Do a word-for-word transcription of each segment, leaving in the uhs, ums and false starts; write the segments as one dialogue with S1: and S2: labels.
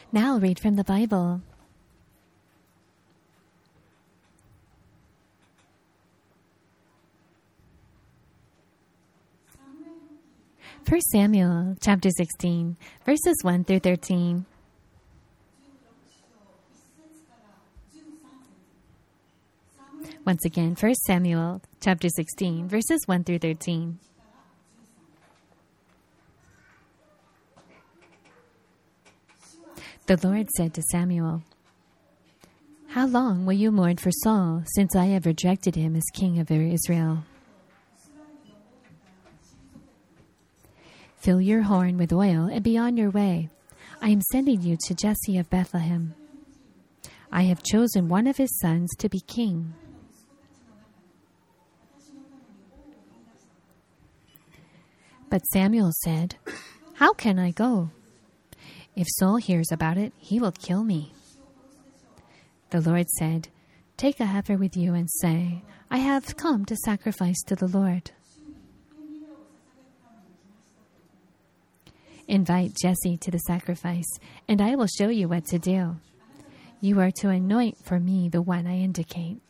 S1: Now read from the Bible. First Samuel chapter sixteen, verses one through thirteen. Once again, First Samuel chapter sixteen, verses one through thirteen. The Lord said to Samuel, "How long will you mourn for Saul, since I have rejected him as king over Israel? Fill your horn with oil and be on your way. I am sending you to Jesse of Bethlehem. I have chosen one of his sons to be king." But Samuel said, "How can I go? If Saul hears about it, he will kill me." The Lord said, "Take a heifer with you and say, 'I have come to sacrifice to the Lord.' Invite Jesse to the sacrifice, and I will show you what to do. You are to anoint for me the one I indicate."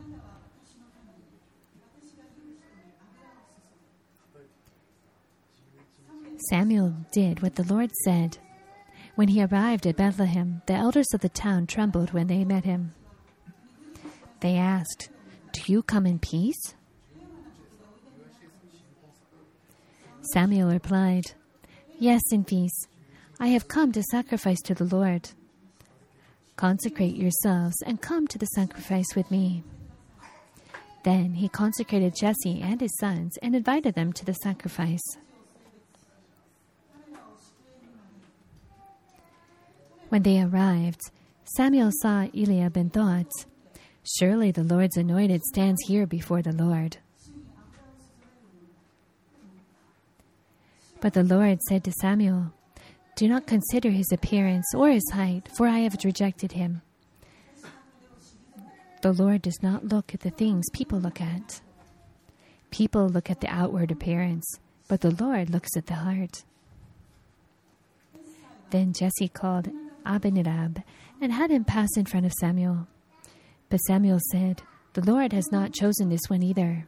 S1: Samuel did what the Lord said. When he arrived at Bethlehem, the elders of the town trembled when they met him. They asked, "Do you come in peace?" Samuel replied, "Yes, in peace. I have come to sacrifice to the Lord. Consecrate yourselves and come to the sacrifice with me." Then he consecrated Jesse and his sons and invited them to the sacrifice. When they arrived, Samuel saw Eliab and thought, "Surely the Lord's anointed stands here before the Lord." But the Lord said to Samuel, "Do not consider his appearance or his height, for I have rejected him. The Lord does not look at the things people look at. People look at the outward appearance, but the Lord looks at the heart." Then Jesse called Abinadab and had him pass in front of Samuel. But Samuel said, "The Lord has not chosen this one either."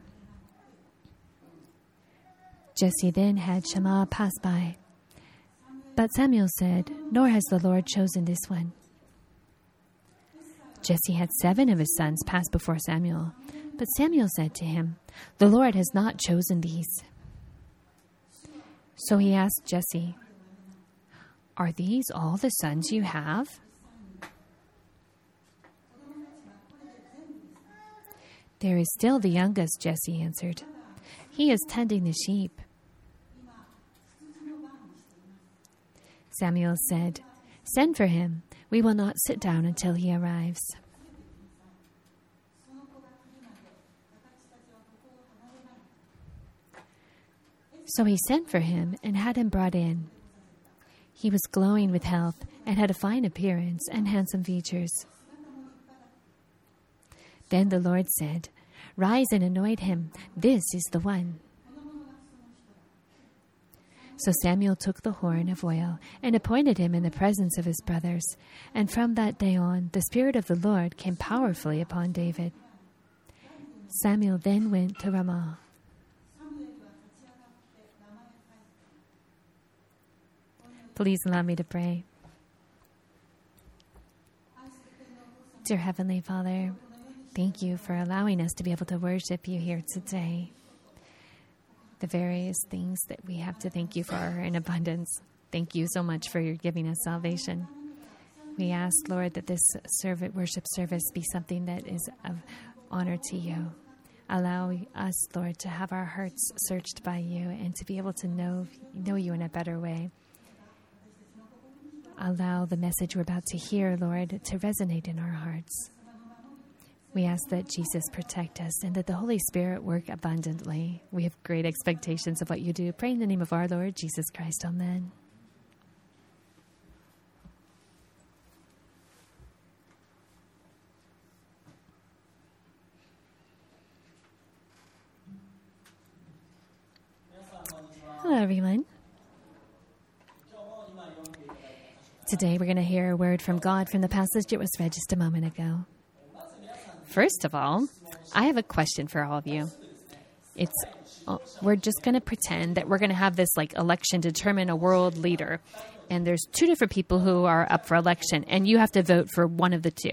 S1: Jesse then had Shammah pass by. But Samuel said, "Nor has the Lord chosen this one." Jesse had seven of his sons pass before Samuel. But Samuel said to him, "The Lord has not chosen these." So he asked Jesse, "Are these all the sons you have?" "There is still the youngest," Jesse answered. "He is tending the sheep." Samuel said, "Send for him. We will not sit down until he arrives." So he sent for him and had him brought in. He was glowing with health and had a fine appearance and handsome features. Then the Lord said, "Rise and anoint him. This is the one." So Samuel took the horn of oil and appointed him in the presence of his brothers. And from that day on, the Spirit of the Lord came powerfully upon David. Samuel then went to Ramah. Please allow me to pray. Dear Heavenly Father, thank you for allowing us to be able to worship you here today. The various things that we have to thank you for are in abundance. Thank you so much for your giving us salvation. We ask, Lord, that this servant worship service be something that is of honor to you. Allow us, Lord, to have our hearts searched by you and to be able to know, know you in a better way. Allow the message we're about to hear, Lord, to resonate in our hearts. We ask that Jesus protect us and that the Holy Spirit work abundantly. We have great expectations of what you do. Pray in the name of our Lord Jesus Christ. Amen. Hello, everyone. Today we're going to hear a word from God from the passage that was read just a moment ago. First of all, I have a question for all of you. It's uh, we're just going to pretend that we're going to have this like election to determine a world leader, and there's two different people who are up for election, and you have to vote for one of the two.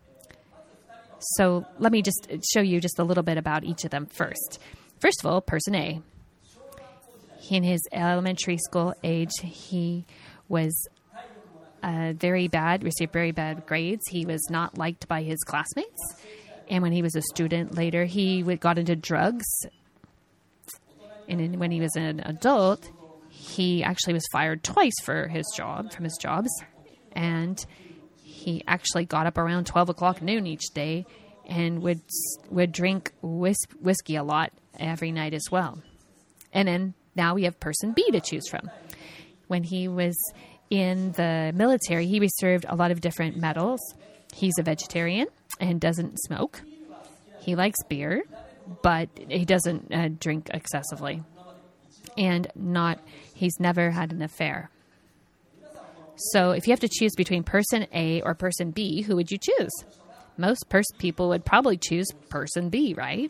S1: So let me just show you just a little bit about each of them first. First of all, person A. In his elementary school age, he was uh, very bad, received very bad grades. He was not liked by his classmates. And when he was a student later, he got into drugs. And when he was an adult, he actually was fired twice for his job, from his jobs. And he actually got up around twelve o'clock noon each day and would would drink whis- whiskey a lot every night as well. And then now we have person B to choose from. When he was in the military, he received a lot of different medals. He's a vegetarian and doesn't smoke. He likes beer, but he doesn't uh, drink excessively. And not he's never had an affair. So if you have to choose between person A or person B, who would you choose? Most pers- people would probably choose person B, right?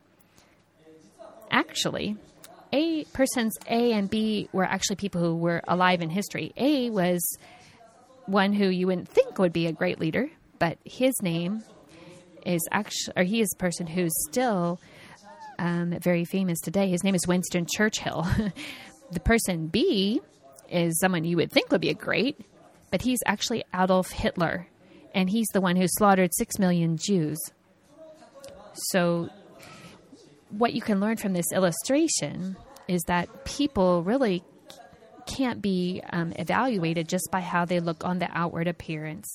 S1: Actually, A persons A and B were actually people who were alive in history. A was one who you wouldn't think would be a great leader, but his name is actually, or he is a person who's still um, very famous today. His name is Winston Churchill. The person B is someone you would think would be a great, but he's actually Adolf Hitler, and he's the one who slaughtered six million Jews. So what you can learn from this illustration is that people really can't be um, evaluated just by how they look on the outward appearance.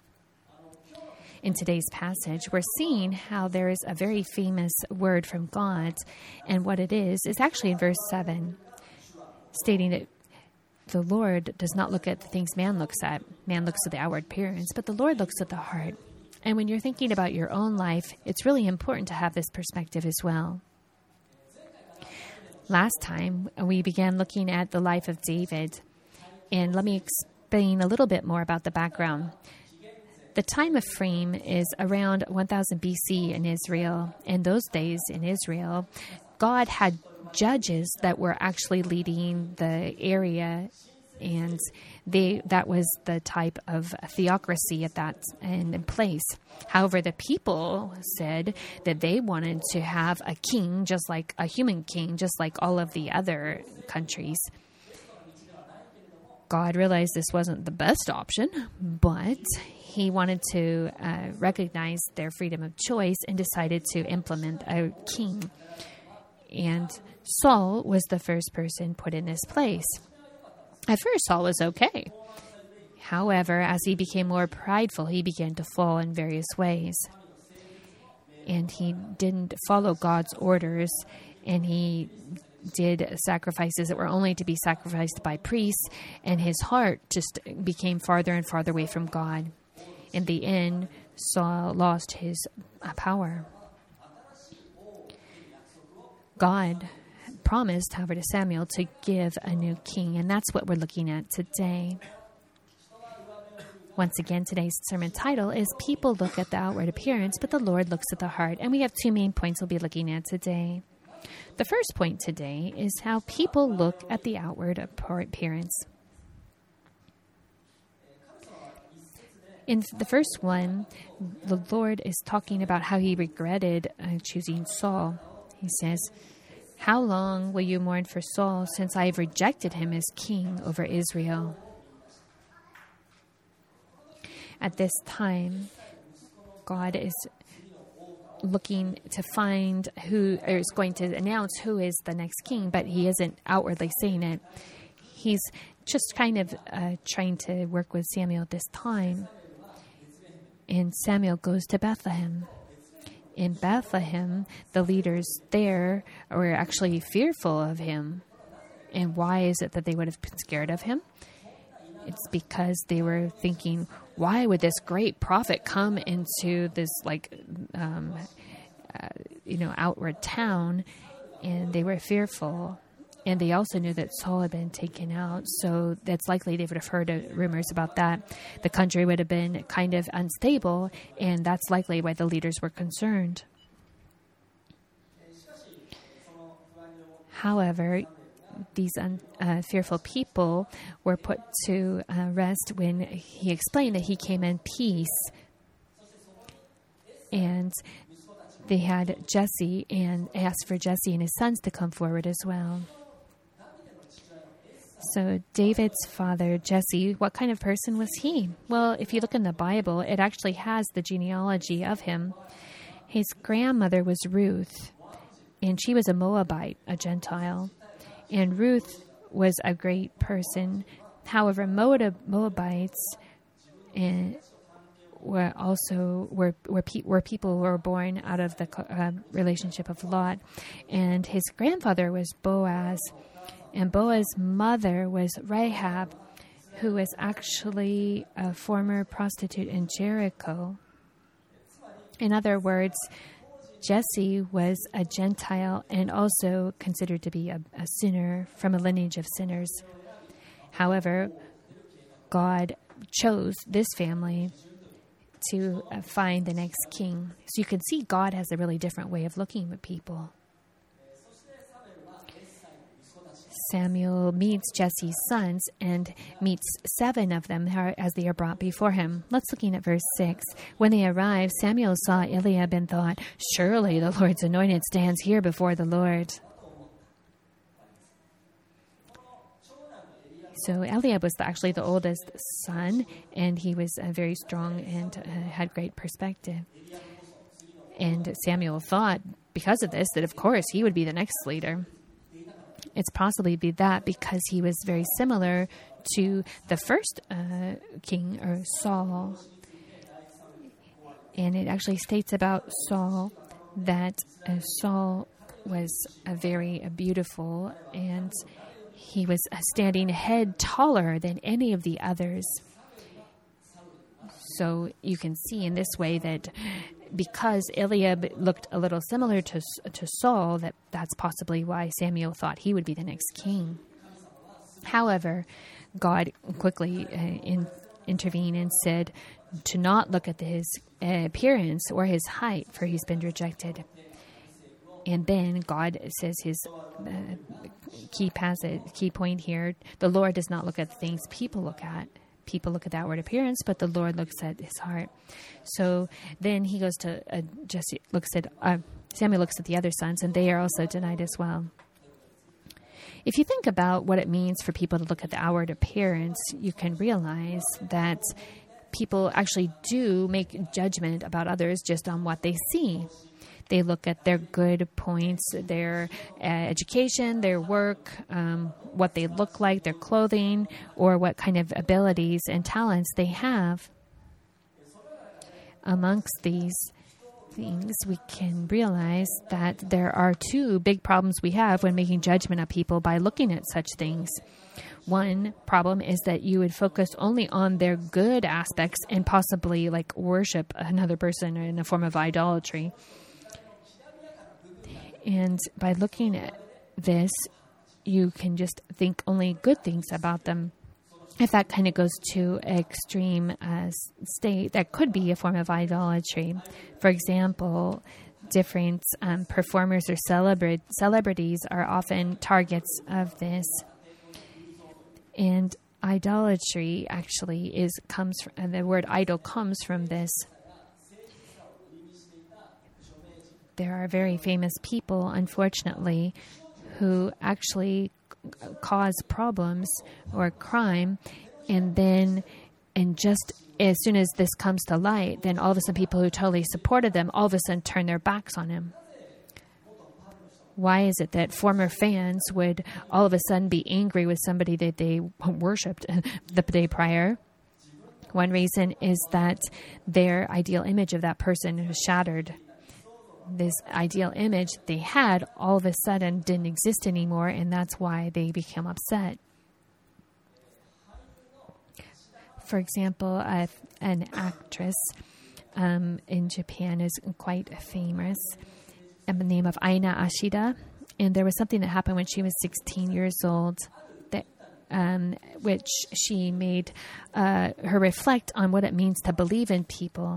S1: In today's passage, we're seeing how there is a very famous word from God, and what it is is actually in verse seven, stating that the Lord does not look at the things man looks at. Man looks at the outward appearance, but the Lord looks at the heart. And when you're thinking about your own life, it's really important to have this perspective as well. Last time, we began looking at the life of David, and let me explain a little bit more about the background. The time of frame is around one thousand B C in Israel. In those days in Israel, God had judges that were actually leading the area, and they that was the type of theocracy at that and in place. However, the people said that they wanted to have a king, just like a human king, just like all of the other countries. God realized this wasn't the best option, but he wanted to uh, recognize their freedom of choice and decided to implement a king. And Saul was the first person put in this place. At first, Saul was okay. However, as he became more prideful, he began to fall in various ways. And he didn't follow God's orders, and he did sacrifices that were only to be sacrificed by priests, and his heart just became farther and farther away from God. In the end, Saul lost his power. God promised, however, to Samuel to give a new king, and that's what we're looking at today. Once again, today's sermon title is People Look at the Outward Appearance, but the Lord Looks at the Heart, and we have two main points we'll be looking at today. The first point today is how people look at the outward appearance. In the first one, the Lord is talking about how he regretted uh, choosing Saul. He says, "How long will you mourn for Saul, since I have rejected him as king over Israel?" At this time, God is looking to find who or is going to announce who is the next king, but he isn't outwardly saying it. He's just kind of uh, trying to work with Samuel at this time. And Samuel goes to Bethlehem. In Bethlehem, the leaders there were actually fearful of him. And why is it that they would have been scared of him? It's because they were thinking, why would this great prophet come into this, like, um, uh, you know, outward town? And they were fearful. And they also knew that Saul had been taken out, so that's likely they would have heard uh, rumors about that. The country would have been kind of unstable, and that's likely why the leaders were concerned. However, these un, uh, fearful people were put to uh, rest when he explained that he came in peace. And they had Jesse and asked for Jesse and his sons to come forward as well. So David's father, Jesse, what kind of person was he? Well, if you look in the Bible, it actually has the genealogy of him. His grandmother was Ruth, and she was a Moabite, a Gentile. And Ruth was a great person. However, Moab, Moabites and were also were were, pe- were people who were born out of the uh, relationship of Lot, and his grandfather was Boaz, and Boaz's mother was Rahab, who was actually a former prostitute in Jericho. In other words, Jesse was a Gentile and also considered to be a, a sinner from a lineage of sinners. However, God chose this family to uh, find the next king. So you can see God has a really different way of looking at people. Samuel meets Jesse's sons and meets seven of them as they are brought before him. Let's looking at verse six. When they arrived, Samuel saw Eliab and thought, surely the Lord's anointed stands here before the Lord. So Eliab was actually the oldest son, and he was uh, very strong and uh, had great perspective. And Samuel thought, because of this, that of course he would be the next leader. It's possibly be that because he was very similar to the first uh, king, or Saul. And it actually states about Saul that uh, Saul was a very uh, beautiful, and he was uh, standing a head taller than any of the others. So you can see in this way that because Eliab looked a little similar to to Saul, that that's possibly why Samuel thought he would be the next king. However, God quickly uh, in, intervened and said to not look at his uh, appearance or his height, for he's been rejected. And then God says his uh, key passage, key point here, the Lord does not look at the things people look at. People look at the outward appearance, but the Lord looks at his heart. So then he goes to uh, Jesse looks at uh, Samuel looks at the other sons, and they are also denied as well. If you think about what it means for people to look at the outward appearance, you can realize that people actually do make judgment about others just on what they see. They look at their good points, their uh, education, their work, um, what they look like, their clothing, or what kind of abilities and talents they have. Amongst these things, we can realize that there are two big problems we have when making judgment of people by looking at such things. One problem is that you would focus only on their good aspects and possibly like worship another person in a form of idolatry. And by looking at this, you can just think only good things about them. If that kind of goes to extreme uh, state, that could be a form of idolatry. For example, different um, performers or celebra- celebrities are often targets of this. And idolatry actually is comes from, uh, the word idol comes from this. There are very famous people, unfortunately, who actually cause problems or crime, and then, and just as soon as this comes to light, then all of a sudden people who totally supported them all of a sudden turn their backs on him. Why is it that former fans would all of a sudden be angry with somebody that they worshipped the day prior? One reason is that their ideal image of that person was shattered. This ideal image they had all of a sudden didn't exist anymore, and that's why they become upset. For example, uh, an actress um, in Japan is quite famous, and the name of Aina Ashida. And there was something that happened when she was sixteen years old, that um, which she made uh, her reflect on what it means to believe in people.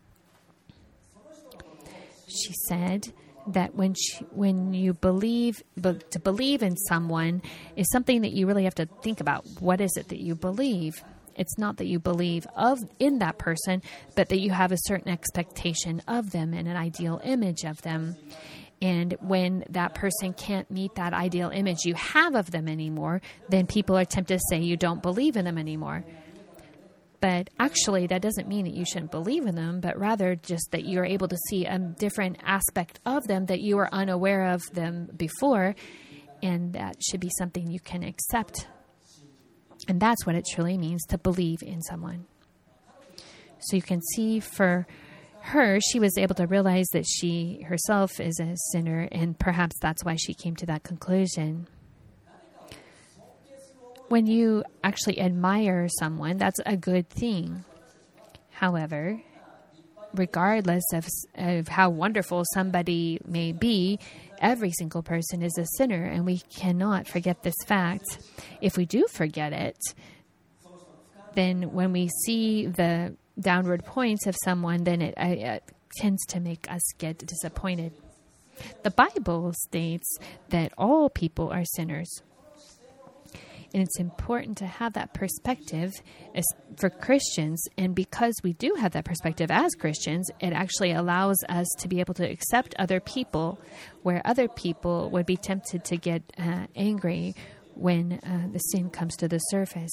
S1: She said that when she, when you believe, but to believe in someone is something that you really have to think about. What is it that you believe? It's not that you believe of in that person, but that you have a certain expectation of them and an ideal image of them. And when that person can't meet that ideal image you have of them anymore, then people are tempted to say you don't believe in them anymore. But actually, that doesn't mean that you shouldn't believe in them, but rather just that you're able to see a different aspect of them that you were unaware of them before, and that should be something you can accept. And that's what it truly means to believe in someone. So you can see for her, she was able to realize that she herself is a sinner, and perhaps that's why she came to that conclusion. When you actually admire someone, that's a good thing. However, regardless of, of how wonderful somebody may be, every single person is a sinner, and we cannot forget this fact. If we do forget it, then when we see the downward points of someone, then it, it tends to make us get disappointed. The Bible states that all people are sinners. And it's important to have that perspective as for Christians. And because we do have that perspective as Christians, it actually allows us to be able to accept other people, where other people would be tempted to get uh, angry when uh, the sin comes to the surface.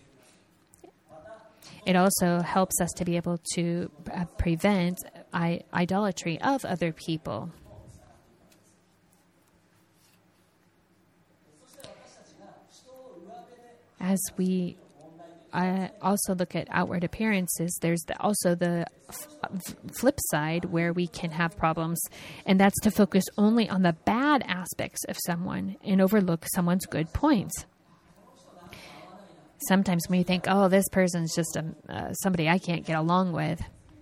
S1: It also helps us to be able to uh, prevent I- idolatry of other people. As we uh, also look at outward appearances, there's the, also the f- flip side where we can have problems, and that's to focus only on the bad aspects of someone and overlook someone's good points. Sometimes when you think, oh, this person's just a, uh, somebody I can't get along with,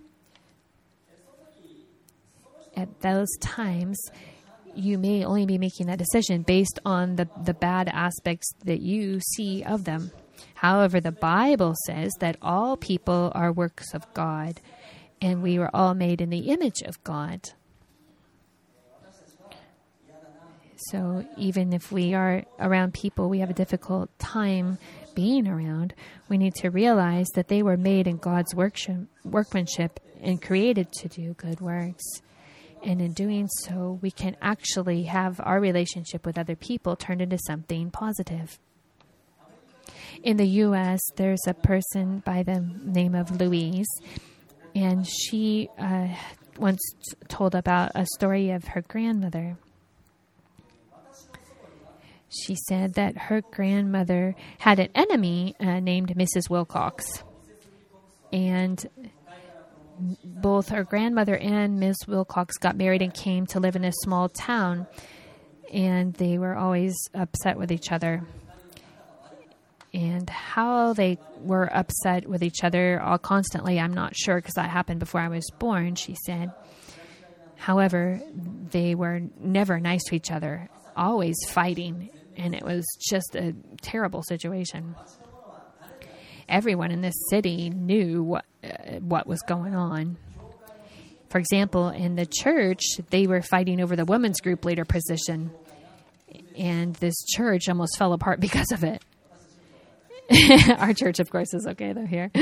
S1: at those times, you may only be making that decision based on the, the bad aspects that you see of them. However, the Bible says that all people are works of God, and we were all made in the image of God. So even if we are around people we have a difficult time being around, we need to realize that they were made in God's workmanship and created to do good works. And in doing so, we can actually have our relationship with other people turned into something positive. In the U S, there's a person by the name of Louise, and she uh, once told about a story of her grandmother. She said that her grandmother had an enemy uh, named Missus Wilcox, and both her grandmother and Miss Wilcox got married and came to live in a small town, and they were always upset with each other. And how they were upset with each other all constantly, I'm not sure, because that happened before I was born, she said. However, they were never nice to each other, always fighting, and it was just a terrible situation. Everyone in this city knew what uh, what was going on. For example, in the church, they were fighting over the women's group leader position, and this church almost fell apart because of it. Our church, of course, is okay, though, here.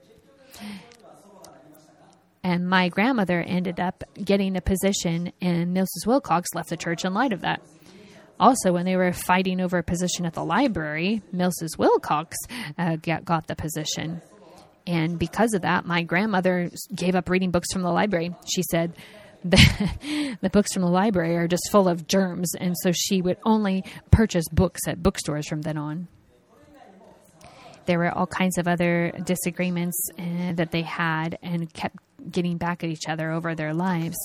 S1: And my grandmother ended up getting a position, and Missus Wilcox left the church in light of that. Also, when they were fighting over a position at the library, Missus Wilcox uh, got, got the position. And because of that, my grandmother gave up reading books from the library. She said the, the books from the library are just full of germs, and so she would only purchase books at bookstores from then on. There were all kinds of other disagreements uh, that they had and kept getting back at each other over their lives.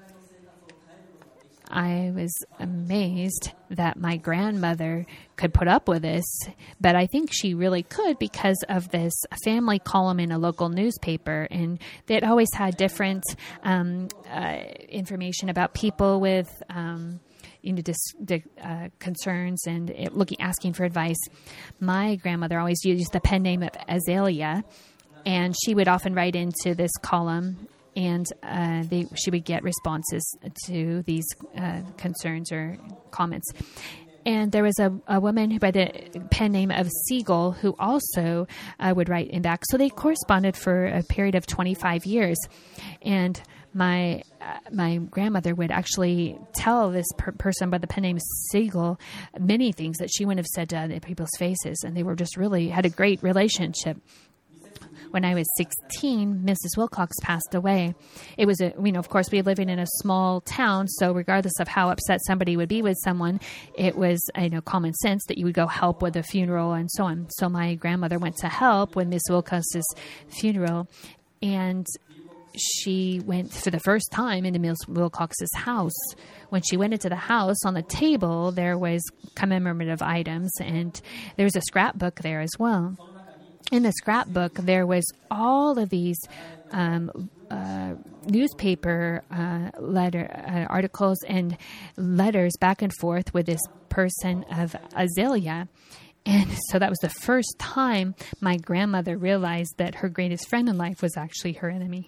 S1: I was amazed that my grandmother could put up with this, but I think she really could because of this family column in a local newspaper, and they'd always had different um, uh, information about people with, um, you know, dis, dis, uh, concerns and it, looking, asking for advice. My grandmother always used the pen name of Azalea, and she would often write into this column, and uh, they, she would get responses to these uh, concerns or comments. And there was a, a woman who by the pen name of Siegel who also uh, would write in back. So they corresponded for a period of twenty-five years. And my uh, my grandmother would actually tell this per- person by the pen name Siegel many things that she wouldn't have said to other people's faces. And they were just really had a great relationship. When I was sixteen, Missus Wilcox passed away. It was, a, you know, of course, we were living in a small town, so regardless of how upset somebody would be with someone, it was, you know, common sense that you would go help with the funeral and so on. So my grandmother went to help with Miss Wilcox's funeral, and she went for the first time into Miss Wilcox's house. When she went into the house, on the table, there was commemorative items, and there was a scrapbook there as well. In the scrapbook, there was all of these um, uh, newspaper uh, letter uh, articles and letters back and forth with this person of Azalea. And so that was the first time my grandmother realized that her greatest friend in life was actually her enemy.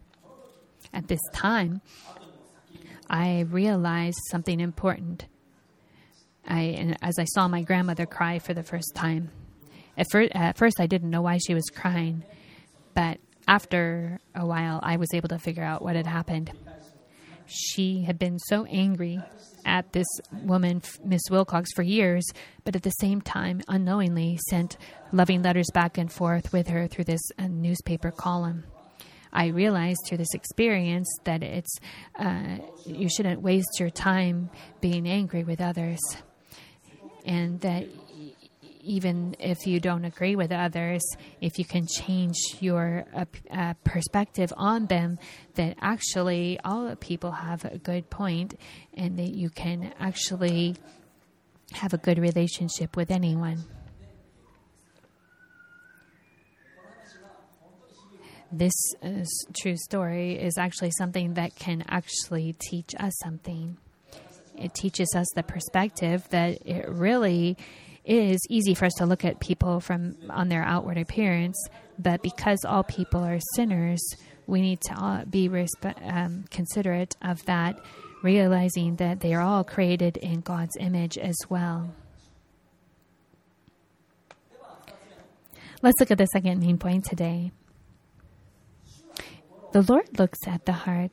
S1: At this time, I realized something important. I, and as I saw my grandmother cry for the first time. At first, at first, I didn't know why she was crying, but after a while, I was able to figure out what had happened. She had been so angry at this woman, Miss Wilcox, for years, but at the same time, unknowingly, sent loving letters back and forth with her through this uh, newspaper column. I realized through this experience that it's uh, you shouldn't waste your time being angry with others, and that even if you don't agree with others, if you can change your uh, uh, perspective on them, that actually all people have a good point and that you can actually have a good relationship with anyone. This uh, true story is actually something that can actually teach us something. It teaches us the perspective that it really it is easy for us to look at people from on their outward appearance, but because all people are sinners, we need to all be respe- um, considerate of that, realizing that they are all created in God's image as well. Let's look at the second main point today. The Lord looks at the heart.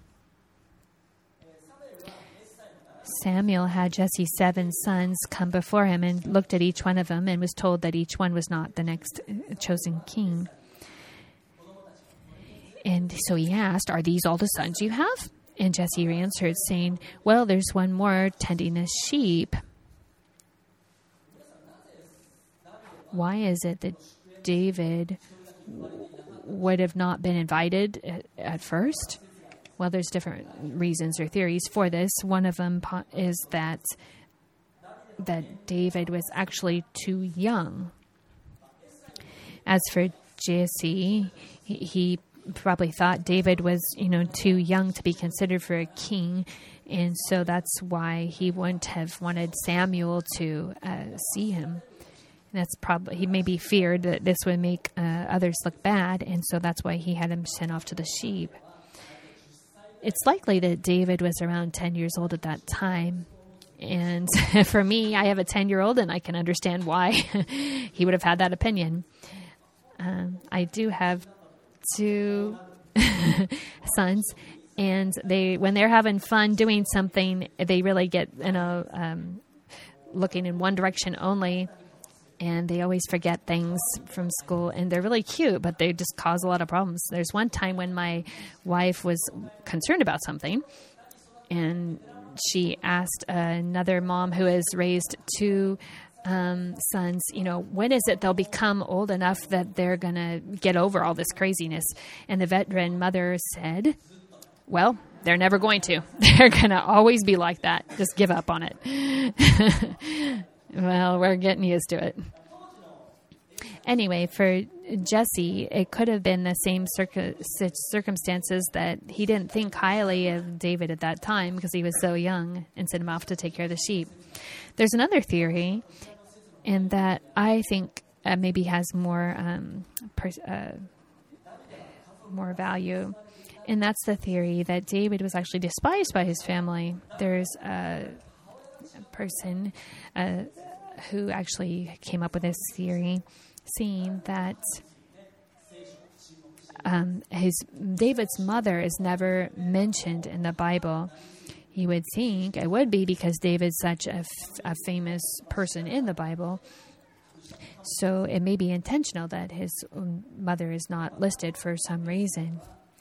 S1: Samuel had Jesse's seven sons come before him and looked at each one of them and was told that each one was not the next chosen king. And so he asked, "Are these all the sons you have?" And Jesse answered, saying, "Well, there's one more tending the sheep." Why is it that David would have not been invited at, at first? Well, there's different reasons or theories for this. One of them is that that David was actually too young. As for Jesse, he, he probably thought David was, you know, too young to be considered for a king, and so that's why he wouldn't have wanted Samuel to uh, see him. That's probably he maybe feared that this would make uh, others look bad, and so that's why he had him sent off to the sheep. It's likely that David was around ten years old at that time. And for me, I have a ten-year-old, and I can understand why he would have had that opinion. Um, I do have two sons, and they when they're having fun doing something, they really get, you know, um, looking in one direction only. And they always forget things from school, and they're really cute, but they just cause a lot of problems. There's one time when my wife was concerned about something, and she asked another mom who has raised two um, sons, you know, when is it they'll become old enough that they're going to get over all this craziness? And the veteran mother said, well, they're never going to. They're going to always be like that. Just give up on it. Well, we're getting used to it. Anyway, for Jesse, it could have been the same circ- circumstances that he didn't think highly of David at that time because he was so young and sent him off to take care of the sheep. There's another theory, and that I think uh, maybe has more um, pers- uh, more value, and that's the theory that David was actually despised by his family. There's a person uh, who actually came up with this theory, saying that um, his David's mother is never mentioned in the Bible. You would think it would be because David's such a, f- a famous person in the Bible. So it may be intentional that his mother is not listed for some reason.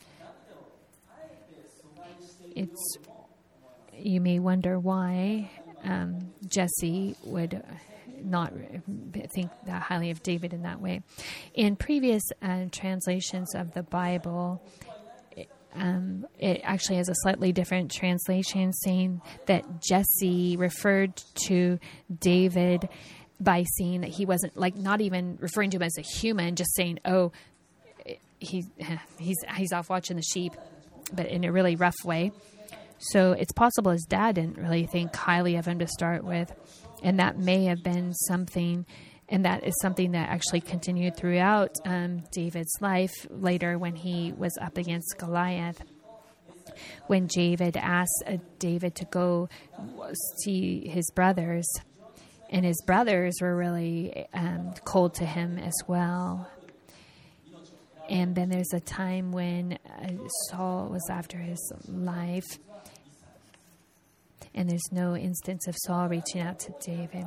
S1: It's you may wonder why um, Jesse would not think that highly of David in that way. In previous uh, translations of the Bible, um, it actually has a slightly different translation saying that Jesse referred to David by saying that he wasn't, like, not even referring to him as a human, just saying, oh, he, he's he's off watching the sheep, but in a really rough way. So it's possible his dad didn't really think highly of him to start with, and that may have been something, and that is something that actually continued throughout um, David's life later when he was up against Goliath. When David asked uh, David to go see his brothers, and his brothers were really um, cold to him as well. And then there's a time when uh, Saul was after his life, and there's no instance of Saul reaching out to David.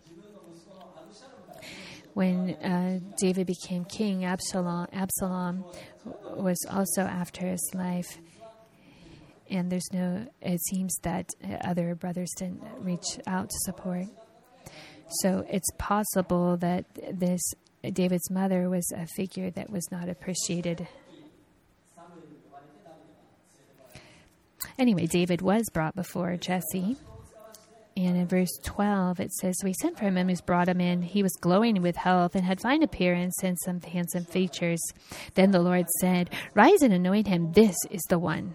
S1: When uh, David became king, Absalom, Absalom was also after his life. And there's no, it seems that other brothers didn't reach out to support. So it's possible that this David's mother was a figure that was not appreciated. Anyway, David was brought before Jesse. And in verse twelve, it says, "We sent for him and we brought him in. He was glowing with health and had fine appearance and some handsome features. Then the Lord said, 'Rise and anoint him. This is the one.'"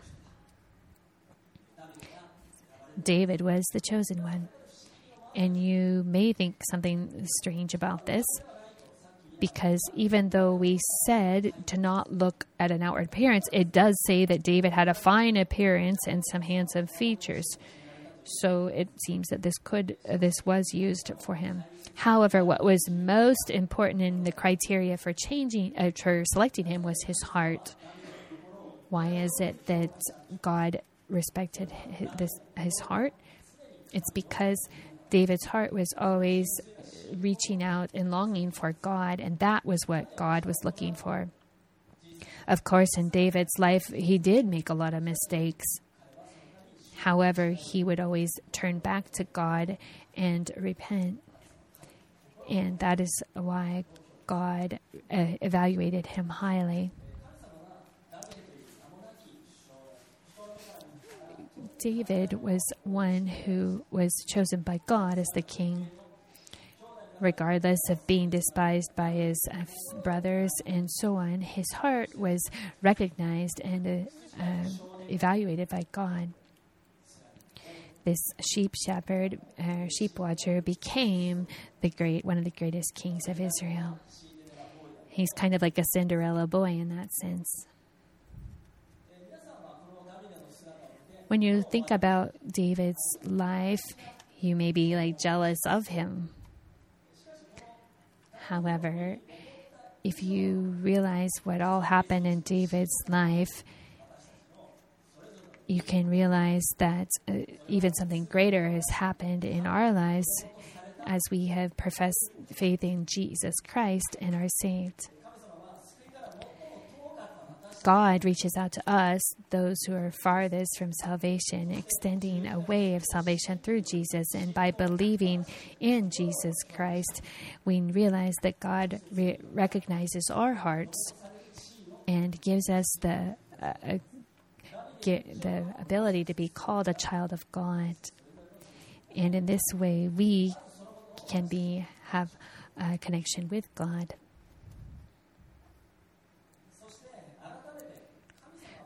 S1: David was the chosen one. And you may think something strange about this, because even though we said to not look at an outward appearance, it does say that David had a fine appearance and some handsome features. So it seems that this could, uh, this was used for him. However, what was most important in the criteria for changing, uh, for selecting him was his heart. Why is it that God respected his, this, his heart? It's because David's heart was always reaching out and longing for God, and that was what God was looking for. Of course, in David's life, he did make a lot of mistakes. However, he would always turn back to God and repent. And that is why God uh, evaluated him highly. David was one who was chosen by God as the king, regardless of being despised by his uh, brothers and so on. His heart was recognized and uh, uh, evaluated by God. This sheep shepherd, uh, sheep watcher, became the great one of the greatest kings of Israel. He's kind of like a Cinderella boy in that sense. When you think about David's life, you may be like jealous of him. However, if you realize what all happened in David's life, you can realize that uh, even something greater has happened in our lives as we have professed faith in Jesus Christ and are saved. God reaches out to us, those who are farthest from salvation, extending a way of salvation through Jesus. And by believing in Jesus Christ, we realize that God re- recognizes our hearts and gives us the uh, get the ability to be called a child of God. And in this way, we can be have a connection with God.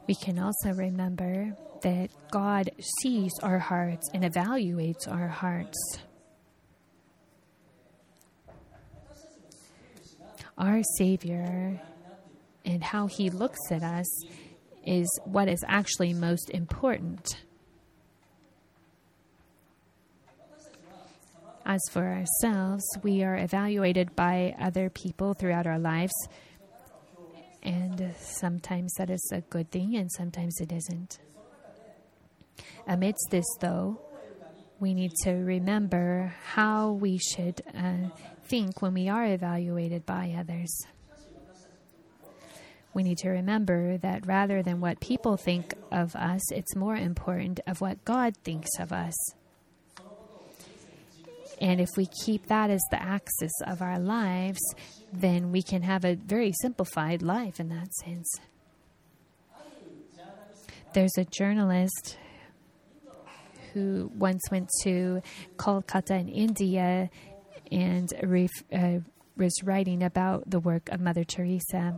S1: We can also remember that God sees our hearts and evaluates our hearts. Our Savior and how He looks at us is what is actually most important. As for ourselves, we are evaluated by other people throughout our lives, and sometimes that is a good thing, and sometimes it isn't. Amidst this, though, we need to remember how we should uh, think when we are evaluated by others. We need to remember that rather than what people think of us, it's more important of what God thinks of us. And if we keep that as the axis of our lives, then we can have a very simplified life in that sense. There's a journalist who once went to Kolkata in India and ref, uh, was writing about the work of Mother Teresa.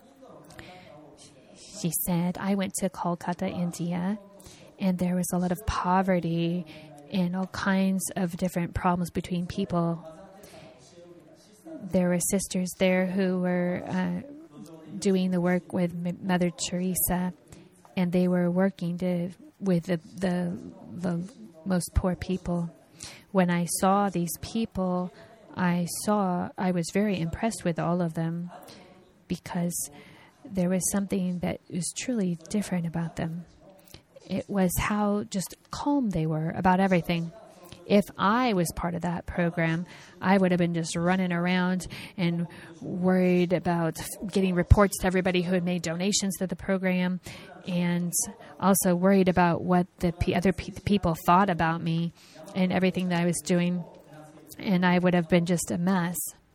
S1: She said, I went to Kolkata, India, and there was a lot of poverty and all kinds of different problems between people. There were sisters there who were uh, doing the work with Mother Teresa, and they were working to with the, the the most poor people. When I saw these people, I saw I was very impressed with all of them because there was something that was truly different about them. It was how just calm they were about everything. If I was part of that program, I would have been just running around and worried about getting reports to everybody who had made donations to the program, and also worried about what the p- other p- people thought about me and everything that I was doing, and I would have been just a mess.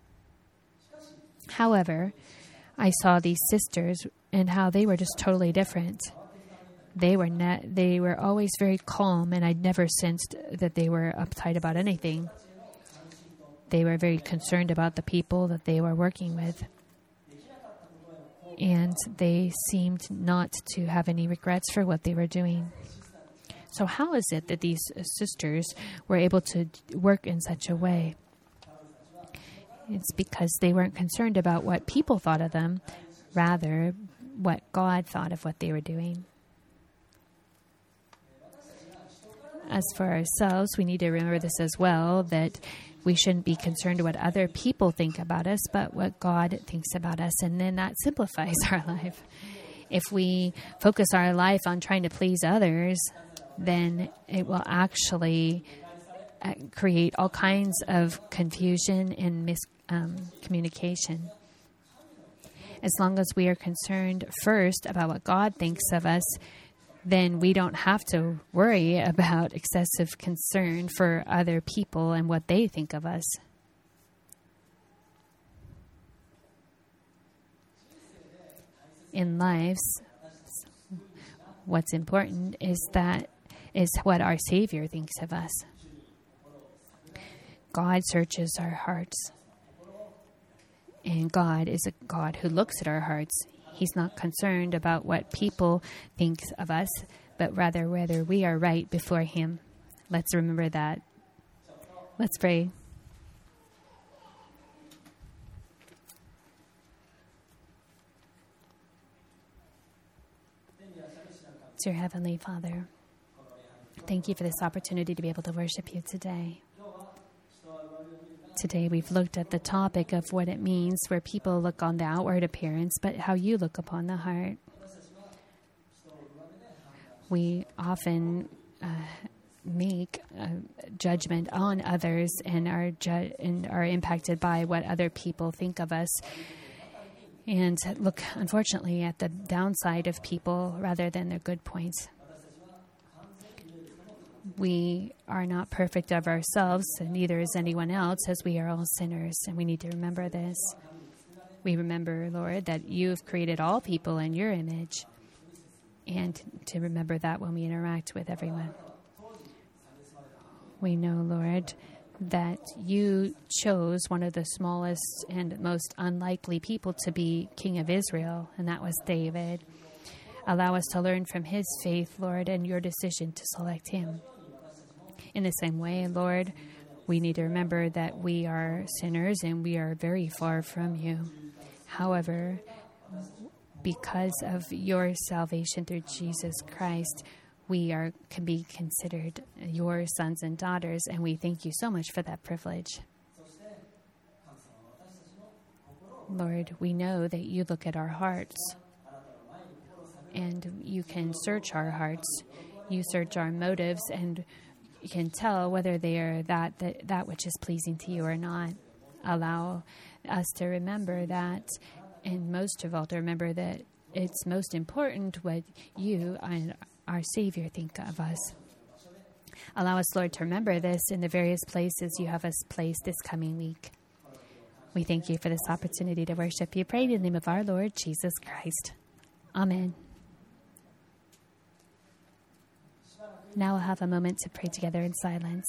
S1: However, I saw these sisters and how they were just totally different. They were ne- they were always very calm, and I'd never sensed that they were uptight about anything. They were very concerned about the people that they were working with. And they seemed not to have any regrets for what they were doing. So how is it that these sisters were able to work in such a way? It's because they weren't concerned about what people thought of them, rather what God thought of what they were doing. As for ourselves, we need to remember this as well, that we shouldn't be concerned what other people think about us, but what God thinks about us, and then that simplifies our life. If we focus our life on trying to please others, then it will actually uh, create all kinds of confusion and miscommunication. Um, as long as we are concerned first about what God thinks of us, then we don't have to worry about excessive concern for other people and what they think of us. In lives, what's important is that is what our Savior thinks of us. God searches our hearts, and God is a God who looks at our hearts. He's not concerned about what people think of us, but rather whether we are right before Him. Let's remember that. Let's pray. Dear Heavenly Father, thank you for this opportunity to be able to worship you today. Today we've looked at the topic of what it means where people look on the outward appearance, but how you look upon the heart. We often uh, make a judgment on others and are ju- and are impacted by what other people think of us, and look, unfortunately, at the downside of people rather than their good points. We are not perfect of ourselves, and neither is anyone else, as we are all sinners, and we need to remember this. We remember, Lord, that you have created all people in your image, and to remember that when we interact with everyone. We know, Lord, that you chose one of the smallest and most unlikely people to be king of Israel, and that was David. Allow us to learn from his faith, Lord, and your decision to select him. In the same way, Lord, we need to remember that we are sinners and we are very far from you. However, because of your salvation through Jesus Christ, we are can be considered your sons and daughters, and we thank you so much for that privilege. Lord, we know that you look at our hearts, and you can search our hearts. You search our motives, and you can tell whether they are that, that, that which is pleasing to you or not. Allow us to remember that, and most of all, to remember that it's most important what you and our Savior think of us. Allow us, Lord, to remember this in the various places you have us placed this coming week. We thank you for this opportunity to worship you. Pray in the name of our Lord Jesus Christ. Amen. Now we'll have a moment to pray together in silence.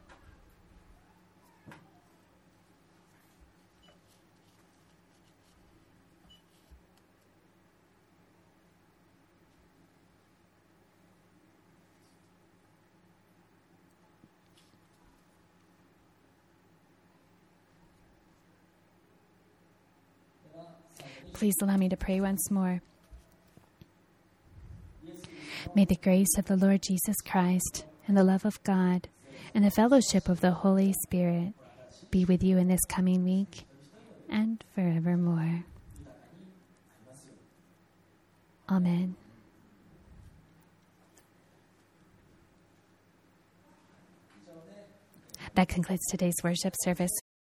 S1: Please allow me to pray once more. May the grace of the Lord Jesus Christ and the love of God and the fellowship of the Holy Spirit be with you in this coming week and forevermore. Amen. That concludes today's worship service.